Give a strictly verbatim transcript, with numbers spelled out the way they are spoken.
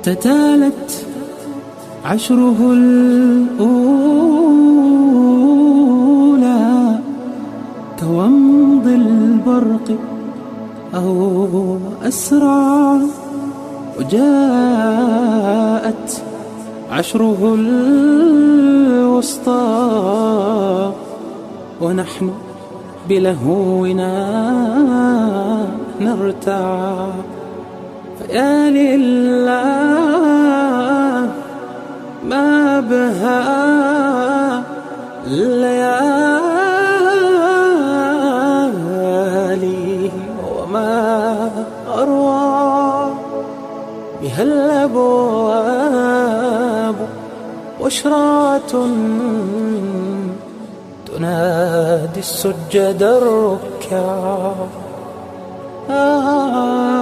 تتالت عشره الأولى كومض البرق أو أسرع، وجاءت عشره الوسطى ونحن بلهونا نرتع. فيا لله ما بها الليالي وما أروى بها الأبواب بشرات تنادي السجد الركع. آه